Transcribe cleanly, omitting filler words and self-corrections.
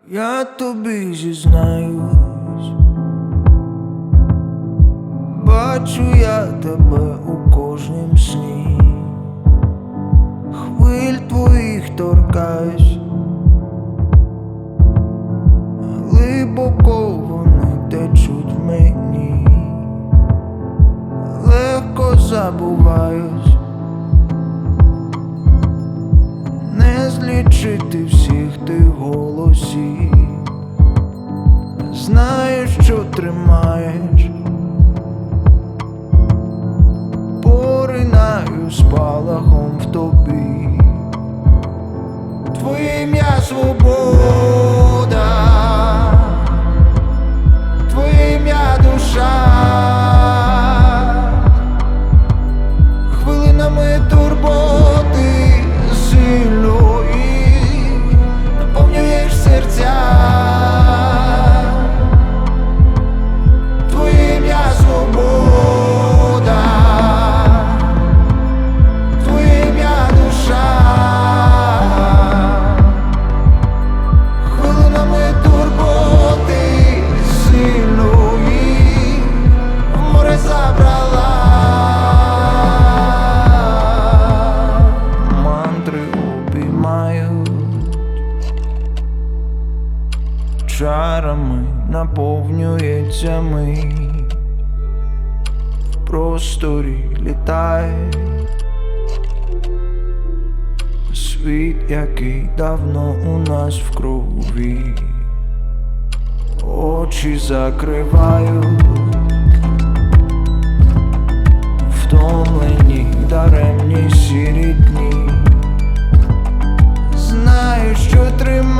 Я тобі зізнаюсь, бачу я тебе у кожнім сні, хвиль твоїх торкаюсь, глибоко вони течуть в мені, легко забуваюсь, не злічити всіх тих голосів. Знаю, що тримаєш, поринаю спалахом в тобі. Твоє ім'я свобода, твоє ім'я душа, хвилинами турботи сильної наповнюєш серця. Твоє ім'я свобода, твоє ім'я душа, хвилинами турботи сильної в море забрала. Мантри обіймають, чарами наповнюється мить, в просторі літає світ, який давно у нас в крові. Очі закривають, втомлені даремні сірі дні. Знаю, що тримаю